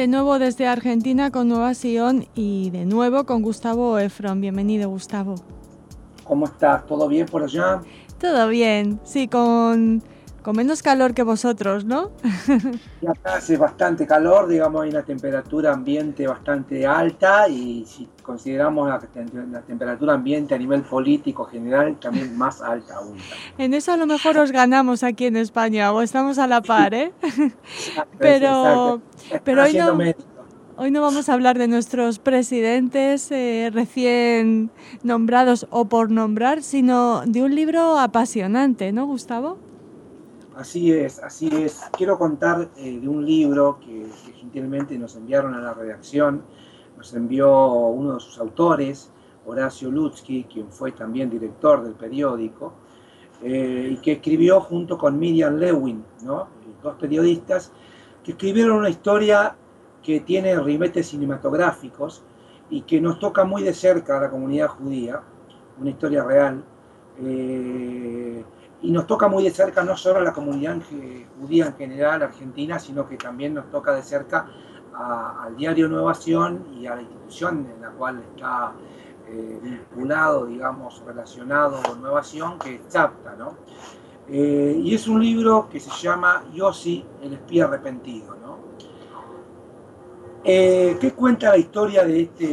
De nuevo desde Argentina con Nueva Sion y de nuevo con Gustavo Efron. Bienvenido, Gustavo. ¿Cómo estás? ¿Todo bien por allá? Todo bien, sí, con menos calor que vosotros, ¿no? Y acá hace bastante calor, digamos, hay una temperatura ambiente bastante alta y si consideramos la temperatura ambiente a nivel político general, también más alta aún. En eso a lo mejor os ganamos aquí en España o estamos a la par, ¿eh? Exacto, exacto. Pero, Están pero haciendo méritos. hoy no vamos a hablar de nuestros presidentes recién nombrados o por nombrar, sino de un libro apasionante, ¿no, Gustavo? Así es, así es. Quiero contar de un libro que gentilmente nos enviaron a la redacción. Nos envió uno de sus autores, Horacio Lutzky, quien fue también director del periódico, y que escribió junto con Miriam Lewin, ¿no? Dos periodistas, que escribieron una historia que tiene ribetes cinematográficos y que nos toca muy de cerca a la comunidad judía, una historia real. Y nos toca muy de cerca no solo a la comunidad judía en general, argentina, sino que también nos toca de cerca al diario Nueva Sion y a la institución en la cual está vinculado, digamos, relacionado con Nueva Sion, que es Tzavta, ¿no? Y es un libro que se llama Yossi, el espía arrepentido, ¿no? ¿Qué cuenta la historia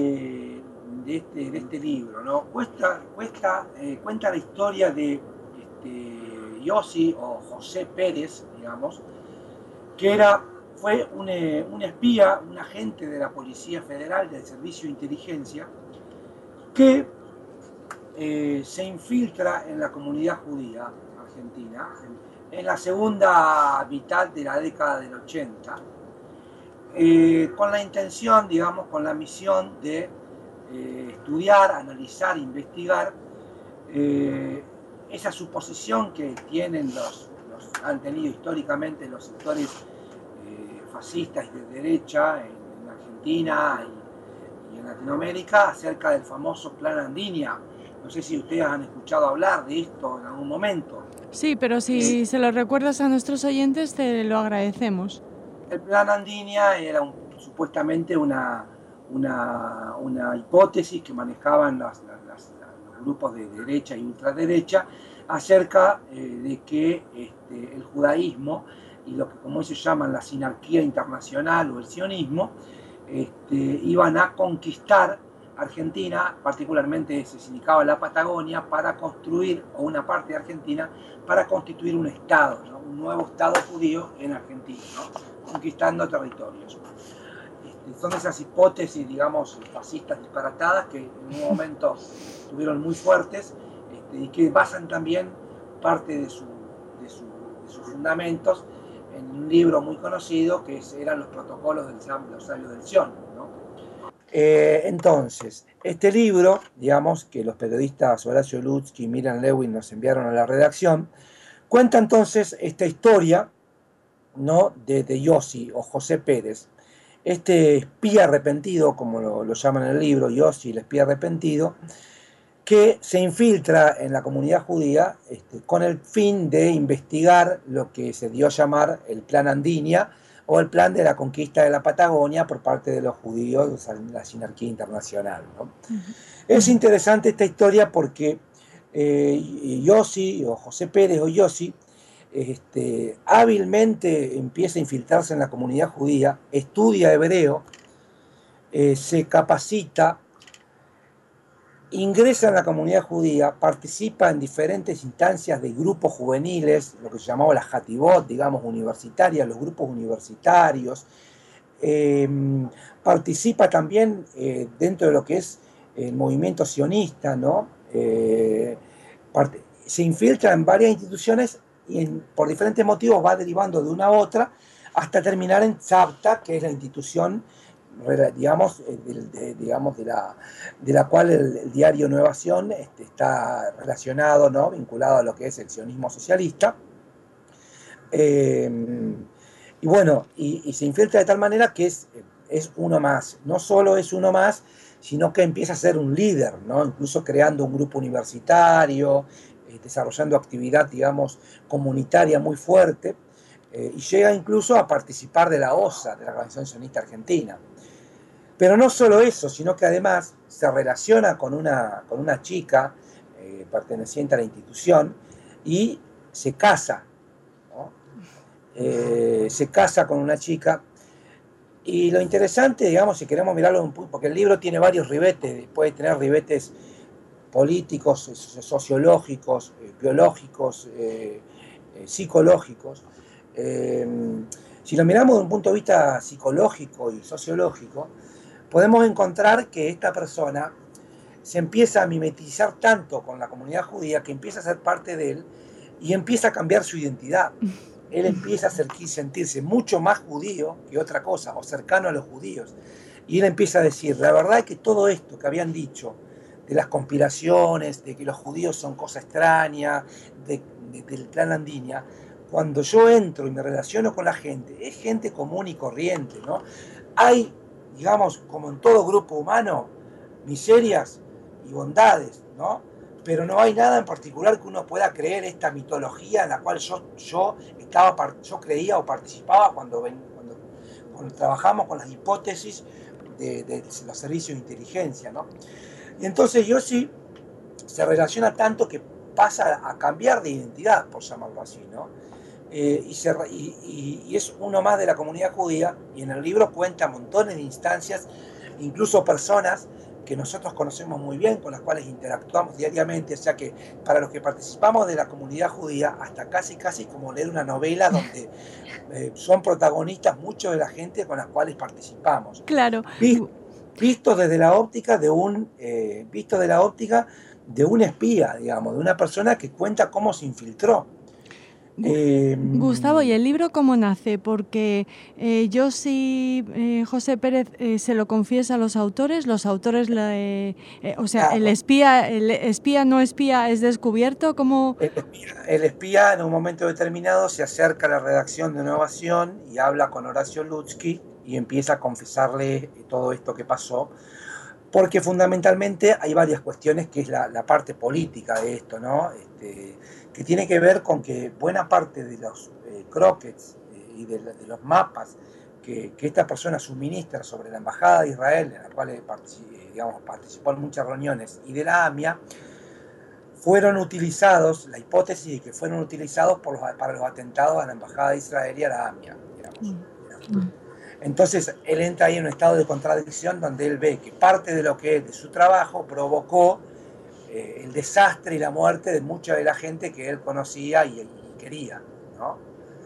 de este libro, ¿no? Cuenta la historia de Yossi o José Pérez, digamos, que fue un espía, un agente de la Policía Federal del Servicio de Inteligencia, que se infiltra en la comunidad judía argentina en la segunda mitad de la década del 80, con la intención, digamos, con la misión de estudiar, analizar, investigar esa suposición que han tenido históricamente los sectores fascistas y de derecha en Argentina y en Latinoamérica acerca del famoso Plan Andinia. No sé si ustedes han escuchado hablar de esto en algún momento. Sí, pero si se lo recuerdas a nuestros oyentes, te lo agradecemos. El Plan Andinia era supuestamente una hipótesis que manejaban los grupos de derecha y ultraderecha acerca de que el judaísmo y lo que como ellos llaman la sinarquía internacional o el sionismo iban a conquistar Argentina, particularmente se significaba la Patagonia, para construir, o una parte de Argentina, para constituir un Estado, ¿no? Un nuevo Estado judío en Argentina, ¿no? Conquistando territorios. Son esas hipótesis, digamos, fascistas disparatadas que en un momento estuvieron muy fuertes y que basan también parte de sus fundamentos en un libro muy conocido que eran los protocolos los sabios del Sion, ¿no? Entonces, este libro, digamos, que los periodistas Horacio Lutzky y Miriam Lewin nos enviaron a la redacción, cuenta entonces esta historia, ¿no?, de Yossi o José Pérez, este espía arrepentido, como lo llaman en el libro, Yossi, el espía arrepentido, que se infiltra en la comunidad judía con el fin de investigar lo que se dio a llamar el Plan Andinia, o el plan de la conquista de la Patagonia por parte de los judíos, la sinarquía internacional, ¿no? Uh-huh. Es interesante esta historia porque Yossi, o José Pérez o Yossi, hábilmente empieza a infiltrarse en la comunidad judía, estudia hebreo, se capacita, ingresa en la comunidad judía, participa en diferentes instancias de grupos juveniles, lo que se llamaba la Hatibot, digamos, universitarias, los grupos universitarios, participa también dentro de lo que es el movimiento sionista, ¿no? Se infiltra en varias instituciones y por diferentes motivos va derivando de una a otra hasta terminar en Tzavta, que es la institución, digamos, de la cual el diario Nueva Sion está relacionado, ¿no?, vinculado a lo que es el sionismo socialista. Y bueno, y se infiltra de tal manera que es uno más. No solo es uno más, sino que empieza a ser un líder, ¿no?, incluso creando un grupo universitario, desarrollando actividad, digamos, comunitaria muy fuerte. y llega incluso a participar de la OSA, de la Organización Sionista Argentina. Pero no solo eso, sino que además se relaciona con una chica perteneciente a la institución y se casa, ¿no? Se casa con una chica. Y lo interesante, digamos, si queremos mirarlo un poco, porque el libro tiene varios ribetes, puede tener ribetes políticos, sociológicos, biológicos, psicológicos. Si lo miramos desde un punto de vista psicológico y sociológico, podemos encontrar que esta persona se empieza a mimetizar tanto con la comunidad judía que empieza a ser parte de él y empieza a cambiar su identidad. Él empieza a sentirse mucho más judío que otra cosa, o cercano a los judíos. Y él empieza a decir, la verdad es que todo esto que habían dicho, de las conspiraciones, de que los judíos son cosa extraña, del clan Andinia, cuando yo entro y me relaciono con la gente, es gente común y corriente, ¿no? Hay, digamos, como en todo grupo humano, miserias y bondades, ¿no? Pero no hay nada en particular que uno pueda creer esta mitología en la cual yo creía o participaba cuando trabajamos con las hipótesis de los servicios de inteligencia, ¿no? Y entonces Yossi se relaciona tanto que pasa a cambiar de identidad, por llamarlo así, ¿no? Y es uno más de la comunidad judía, y en el libro cuenta montones de instancias, incluso personas que nosotros conocemos muy bien, con las cuales interactuamos diariamente, o sea que para los que participamos de la comunidad judía, hasta casi como leer una novela donde son protagonistas muchos de la gente con las cuales participamos. Claro. Visto desde la óptica de un espía, digamos, de una persona que cuenta cómo se infiltró. Gustavo, ¿y el libro cómo nace? Porque José Pérez se lo confiesa a los autores Claro. el espía no espía es descubierto, ¿cómo? El espía en un momento determinado se acerca a la redacción de Innovación y habla con Horacio Lutzky y empieza a confesarle todo esto que pasó, porque fundamentalmente hay varias cuestiones, que es la parte política de esto, ¿no? Que tiene que ver con que buena parte de los croquets y de los mapas que esta persona suministra sobre la Embajada de Israel, en la cual participó en muchas reuniones, y de la AMIA, fueron utilizados, la hipótesis de que fueron utilizados para los atentados a la Embajada de Israel y a la AMIA, digamos. Entonces él entra ahí en un estado de contradicción donde él ve que parte de lo que es de su trabajo provocó el desastre y la muerte de mucha de la gente que él conocía y quería, ¿no?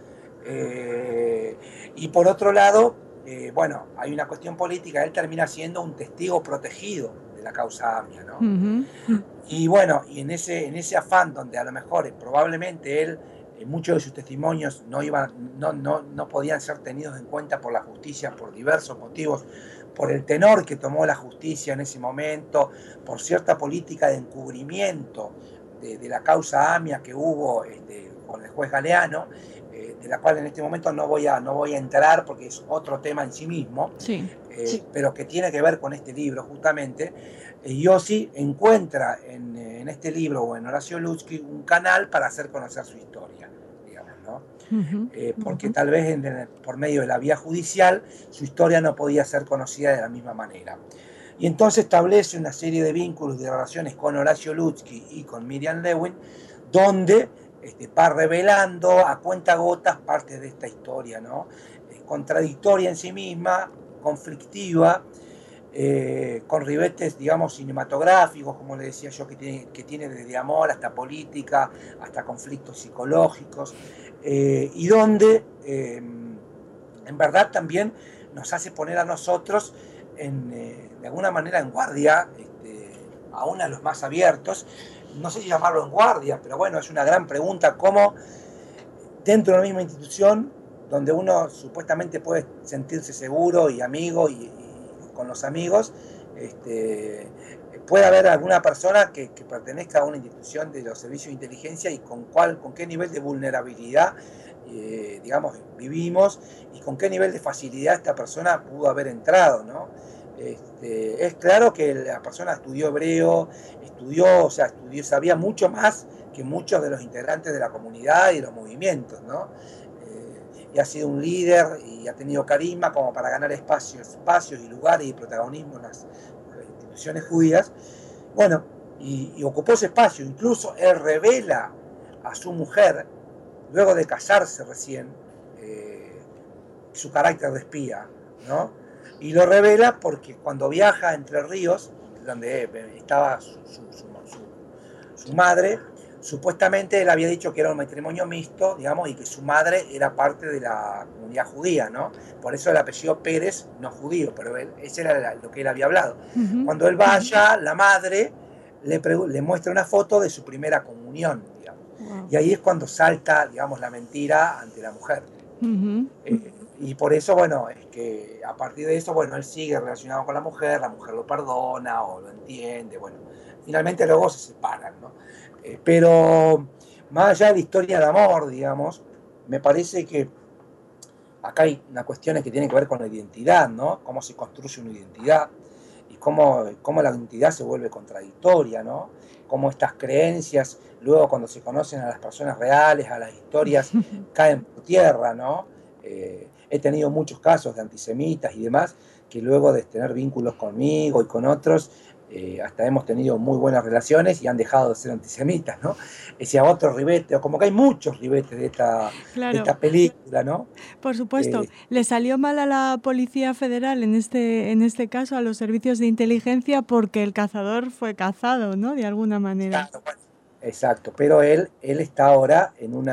Y por otro lado, bueno, hay una cuestión política, él termina siendo un testigo protegido de la causa AMIA, ¿no? Y bueno, y en ese afán donde a lo mejor probablemente él, muchos de sus testimonios no podían ser tenidos en cuenta por la justicia por diversos motivos, por el tenor que tomó la justicia en ese momento, por cierta política de encubrimiento de la causa AMIA que hubo con el juez Galeano, de la cual en este momento no voy a entrar porque es otro tema en sí mismo, sí. Pero que tiene que ver con este libro justamente. Yossi encuentra en este libro o en Horacio Lutzky un canal para hacer conocer su historia, digamos, ¿no? Porque tal vez por medio de la vía judicial su historia no podía ser conocida de la misma manera. Y entonces establece una serie de vínculos y de relaciones con Horacio Lutzky y con Miriam Lewin, donde va revelando a cuentagotas parte de esta historia, ¿no? Contradictoria en sí misma, conflictiva, con ribetes, digamos, cinematográficos, como le decía yo, que tiene desde amor hasta política, hasta conflictos psicológicos, y donde en verdad también nos hace poner a nosotros de alguna manera en guardia, aún a los más abiertos, no sé si llamarlo en guardia, pero bueno, es una gran pregunta, cómo dentro de la misma institución, donde uno supuestamente puede sentirse seguro y amigo y con los amigos, puede haber alguna persona que pertenezca a una institución de los servicios de inteligencia y con qué nivel de vulnerabilidad digamos, vivimos y con qué nivel de facilidad esta persona pudo haber entrado, ¿no? Es claro que la persona estudió hebreo, sabía mucho más que muchos de los integrantes de la comunidad y los movimientos, ¿no? y ha sido un líder y ha tenido carisma como para ganar espacios y lugares y protagonismo en las instituciones judías. Bueno, y ocupó ese espacio. Incluso él revela a su mujer, luego de casarse recién, su carácter de espía, ¿no? Y lo revela porque cuando viaja a Entre Ríos, donde estaba su madre, supuestamente él había dicho que era un matrimonio mixto, digamos, y que su madre era parte de la comunidad judía, ¿no? Por eso el apellido Pérez, no judío, pero ese era lo que él había hablado. Cuando él va allá, la madre le muestra una foto de su primera comunión, digamos. Wow. Y ahí es cuando salta, digamos, la mentira ante la mujer. Y por eso, bueno, es que a partir de eso, bueno, él sigue relacionado con la mujer lo perdona o lo entiende, bueno, finalmente luego se separan, ¿no? Pero más allá de la historia de amor, digamos, me parece que acá hay una cuestión que tiene que ver con la identidad, ¿no? Cómo se construye una identidad y cómo la identidad se vuelve contradictoria, ¿no? Cómo estas creencias, luego cuando se conocen a las personas reales, a las historias, caen por tierra, ¿no? He tenido muchos casos de antisemitas y demás que luego de tener vínculos conmigo y con otros, hasta hemos tenido muy buenas relaciones y han dejado de ser antisemitas, ¿no? Ese otro ribete, como que hay muchos ribetes de esta película, ¿no? Por supuesto. ¿Le salió mal a la Policía Federal en este caso, a los servicios de inteligencia, porque el cazador fue cazado, ¿no? De alguna manera. Claro, bueno, exacto, pero él está ahora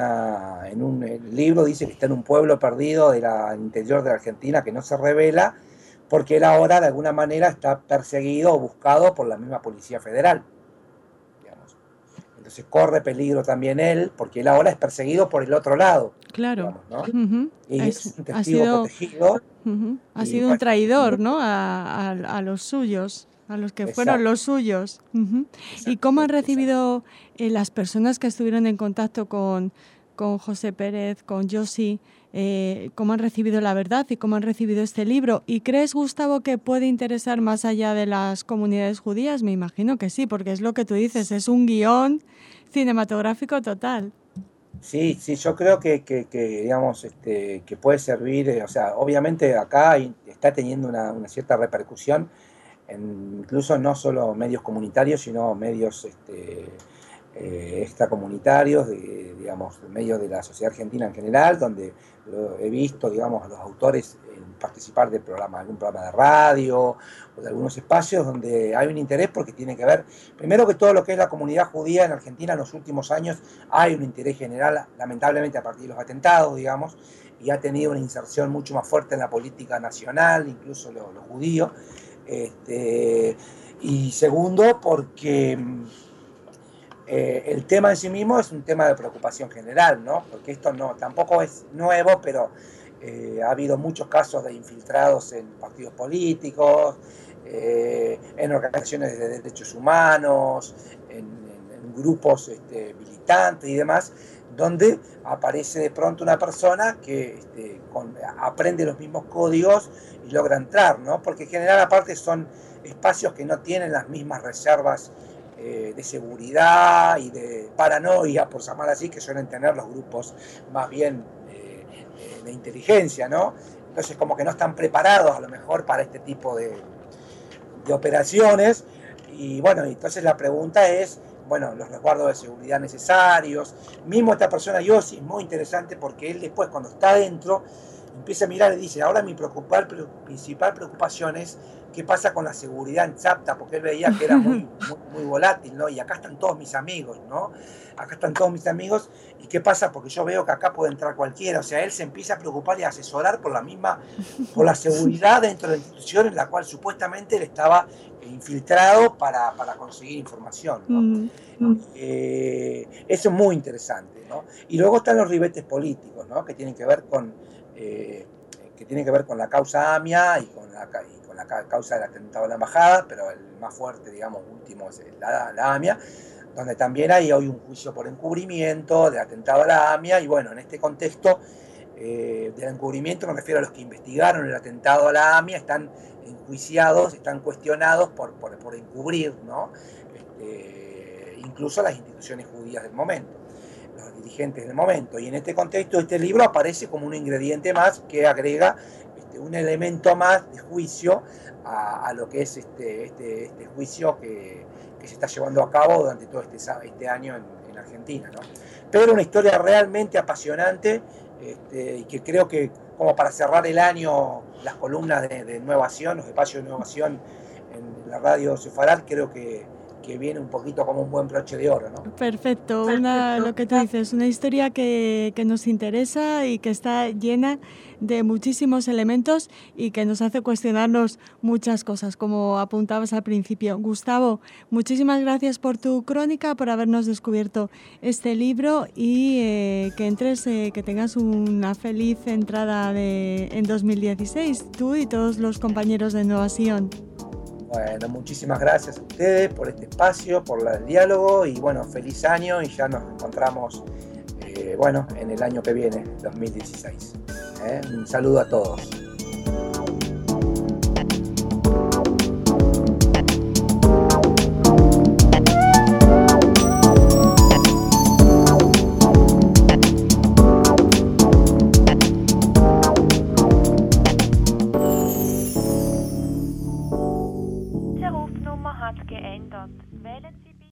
el libro dice que está en un pueblo perdido del interior de la Argentina que no se revela, porque él ahora de alguna manera está perseguido o buscado por la misma Policía Federal, digamos. Entonces corre peligro también él, porque él ahora es perseguido por el otro lado. Claro. Digamos, ¿no? Y es un testigo protegido. Ha sido un traidor, ¿no? A los suyos, a los que fueron los suyos. ¿Y cómo han recibido las personas que estuvieron en contacto con José Pérez, con Yossi, cómo han recibido la verdad y cómo han recibido este libro? ¿Y crees, Gustavo, que puede interesar más allá de las comunidades judías? Me imagino que sí, porque es lo que tú dices, es un guión cinematográfico total. Sí, yo creo que digamos, que puede servir, o sea, obviamente acá está teniendo una cierta repercusión, incluso no solo medios comunitarios, sino medios extracomunitarios, digamos, medios de la sociedad argentina en general, donde he visto, digamos, a los autores participar de algún programa de radio o de algunos espacios donde hay un interés porque tiene que ver, primero que todo lo que es la comunidad judía en Argentina en los últimos años, hay un interés general, lamentablemente a partir de los atentados, digamos, y ha tenido una inserción mucho más fuerte en la política nacional, incluso los judíos. Y segundo, porque el tema en sí mismo es un tema de preocupación general, ¿no? Porque esto tampoco es nuevo, pero ha habido muchos casos de infiltrados en partidos políticos, en organizaciones de derechos humanos, en grupos militantes y demás, donde aparece de pronto una persona que aprende los mismos códigos y logra entrar, ¿no? Porque en general aparte son espacios que no tienen las mismas reservas de seguridad y de paranoia, por llamar así, que suelen tener los grupos más bien de inteligencia, ¿no? Entonces como que no están preparados a lo mejor para este tipo de operaciones. Y bueno, entonces la pregunta es, bueno, los resguardos de seguridad necesarios. Mismo esta persona, Yossi, es muy interesante porque él después cuando está adentro empieza a mirar y dice, ahora mi principal preocupación es qué pasa con la seguridad en Chapta, porque él veía que era muy volátil, ¿no? Y acá están todos mis amigos, ¿no? Acá están todos mis amigos, ¿y qué pasa? Porque yo veo que acá puede entrar cualquiera, o sea, él se empieza a preocupar y a asesorar por la seguridad dentro de la institución en la cual supuestamente él estaba infiltrado para conseguir información, ¿no? Eso es muy interesante, ¿no? Y luego están los ribetes políticos, ¿no? Que tienen que ver con la causa AMIA y con la causa del atentado a la embajada, pero el más fuerte, digamos, último es la AMIA, donde también hay hoy un juicio por encubrimiento del atentado a la AMIA, y bueno, en este contexto del encubrimiento me refiero a los que investigaron el atentado a la AMIA, están enjuiciados, están cuestionados por encubrir, ¿no? Incluso las instituciones judías del momento. dirigentes del momento. Y en este contexto este libro aparece como un ingrediente más que agrega un elemento más de juicio a lo que es este juicio que se está llevando a cabo durante todo este año en Argentina, ¿no? Pero una historia realmente apasionante, y que creo que como para cerrar el año, las columnas de Innovación, los espacios de innovación en la radio Sefarad, creo que viene un poquito como un buen broche de oro, ¿no? Perfecto, lo que tú dices, una historia que nos interesa y que está llena de muchísimos elementos y que nos hace cuestionarnos muchas cosas, como apuntabas al principio. Gustavo, muchísimas gracias por tu crónica, por habernos descubierto este libro y que tengas una feliz entrada en 2016, tú y todos los compañeros de Innovación. Bueno, muchísimas gracias a ustedes por este espacio, por el diálogo y bueno, feliz año y ya nos encontramos en el año que viene, 2016. Un saludo a todos.